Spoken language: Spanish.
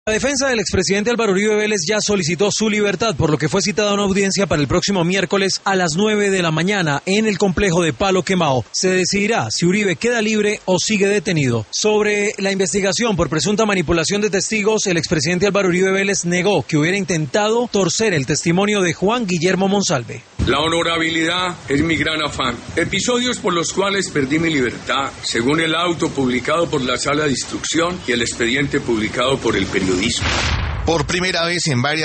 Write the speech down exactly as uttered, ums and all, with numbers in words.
La defensa del expresidente Álvaro Uribe Vélez ya solicitó su libertad, por lo que fue citada una audiencia para el próximo miércoles a las nueve de la mañana en el complejo de Palo Quemao. Se decidirá si Uribe queda libre o sigue detenido. Sobre la investigación por presunta manipulación de testigos, el expresidente Álvaro Uribe Vélez negó que hubiera intentado torcer el testimonio de Juan Guillermo Monsalve. La honorabilidad es mi gran afán. Episodios por los cuales perdí mi libertad, según el auto publicado por la Sala de Instrucción y el expediente publicado por el periodismo. Por primera vez en varias